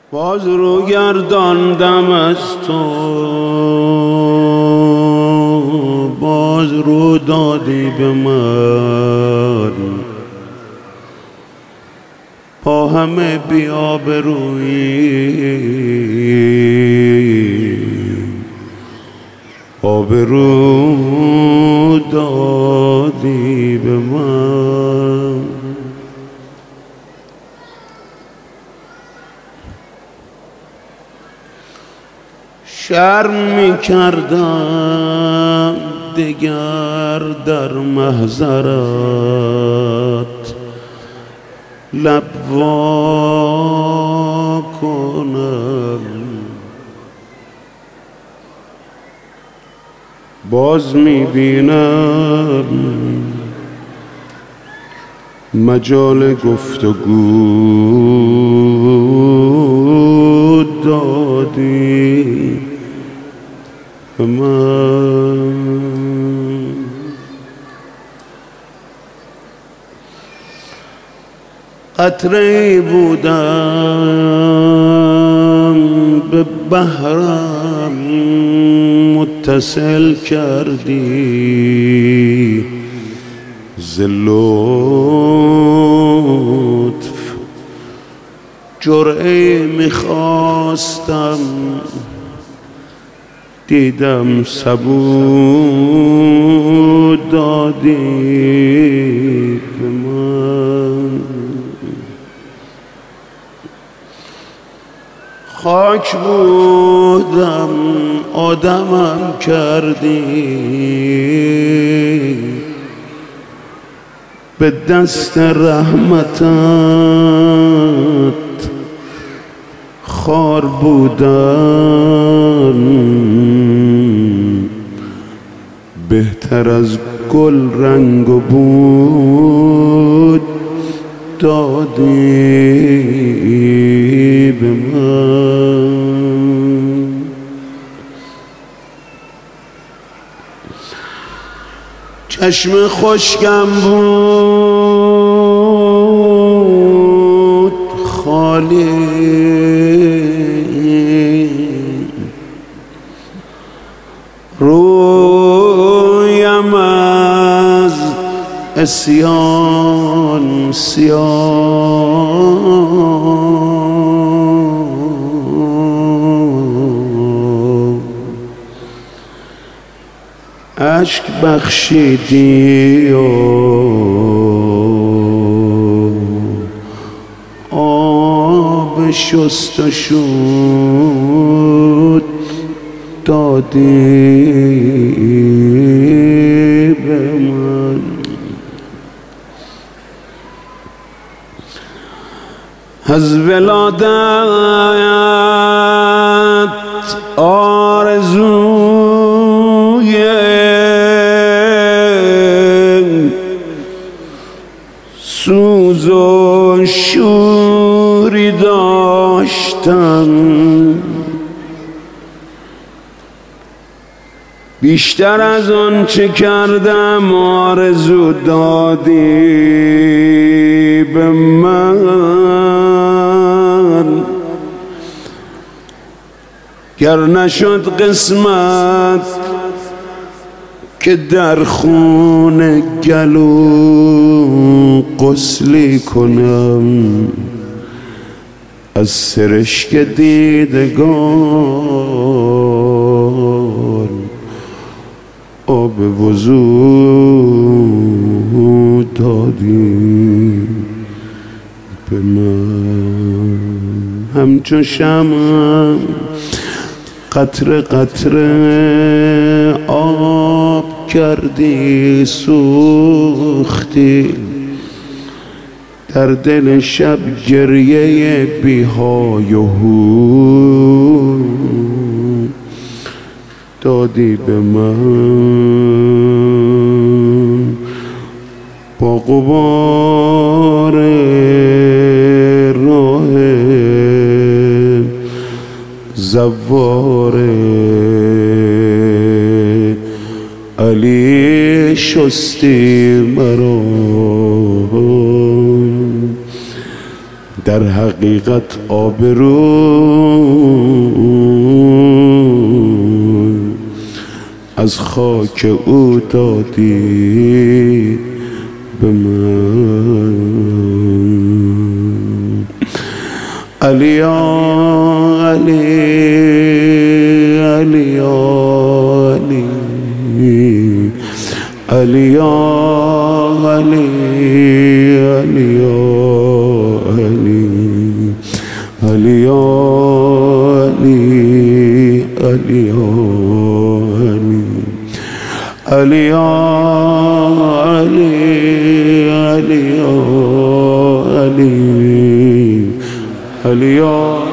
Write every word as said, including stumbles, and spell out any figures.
باز رو گرداندم از تو، باز رو دادی به من، با همه بی‌آبرویی آبرو دادی به من. شرم می کردم دگر در محضرت لب وا کنم، باز می بینم مجال گفتگو دادی به من. قطره‌ای بودم به بحرم متصل کردی، ز لطف جرعه‌ای میخواستم دیدم سبو دادی به من. خاک بودم آدمم کردی، به دست رحمتت خار بودم، بهتر از گل رنگ و بود دادی به من. چشم خشکم بود خالی، رویم از عصیان سیاه، اشک بخشیدی و آب شست و شود دادی به من. از ولادت آرزوی سوز و شوری داشتم، بیشتر از آن چه کردم آرزو دادی به من. گر نشد قسمت که در خون گلو غسلی کنم، از سرشک دیدگان آب وضو دادی به من. همچو شمع قطره قطره آب کردی سوختی، در دل شب گریه بی‌های و هو دادی به من. با غبار راه زوار علی شستی مرا، در حقیقت آبرو از خاک او دادی به من. علی علی علی علی علی علی علی علی علی علی علی علی علی علی علی